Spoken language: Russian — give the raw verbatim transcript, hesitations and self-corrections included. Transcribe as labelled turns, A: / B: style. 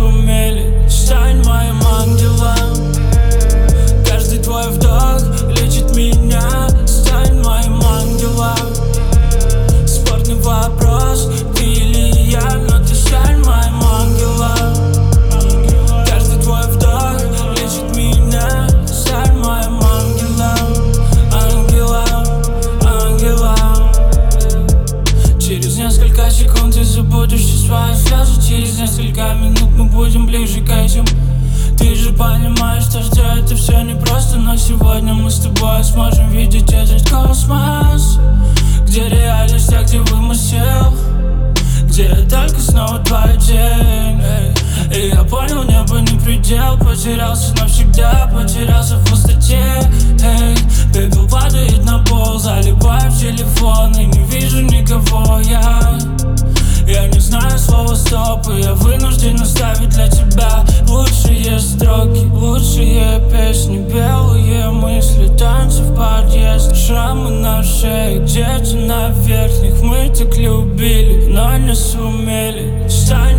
A: сумели. Стань моим ангелом. Каждый твой вдох лечит меня. Стань моим ангелом. Спорный вопрос, ты или я, но ты стань моим ангелом. Каждый твой вдох лечит меня. Стань моим ангелом. Ангелом, ангелом. Через несколько секунд ты забудешь все свои слезы. Через несколько минут мы будем ближе к этим. Ты же понимаешь, что это все непросто. Но сегодня мы с тобой сможем видеть этот космос, где реальность, а где вымысел, где только снова твоя тень. И я понял, небо не предел. Потерялся навсегда, потерялся в пустоте. Пепел падает на пол, залипаю в телефон и не вижу никого. Я Я не знаю слова стоп, и я вынужден оставить для тебя лучшие строки, лучшие песни, белые мысли, танцы в подъезд, шрамы на шее, где-то на верхних. Мы так любили, но не сумели.